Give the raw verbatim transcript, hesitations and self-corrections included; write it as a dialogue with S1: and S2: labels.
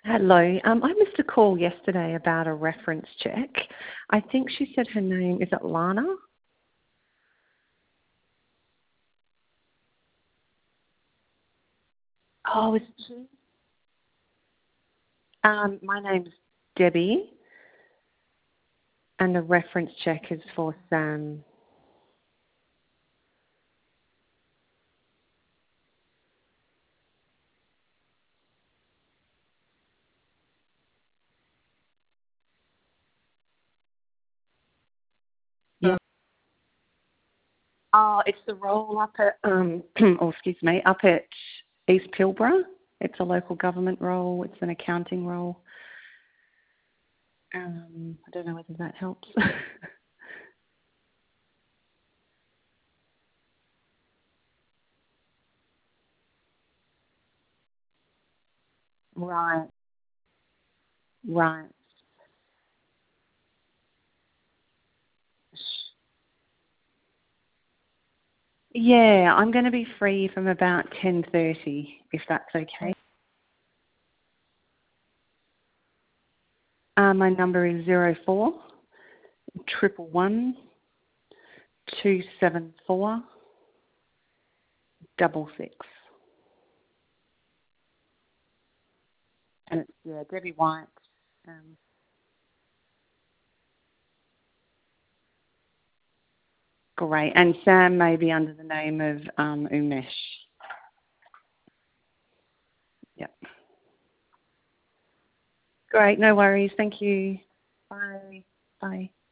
S1: Hello. Um, I missed a call yesterday about a reference check. I think she said her name, is it Lana? Oh, is she? Um, my name's Debbie, and the reference check is for Sam. Yeah. Oh, it's the role up at, um, oh, excuse me, up at East Pilbara. It's a local government role. It's an accounting role. Um, I don't know whether that helps. Right, right. Yeah, I'm going to be free from about ten thirty, if that's okay. Uh, my number is zero four triple one two seven four double six, and it's yeah Debbie White. Um, great, and Sam may be under the name of um, Umesh. Yep. Great, no worries. Thank you. Bye. Bye.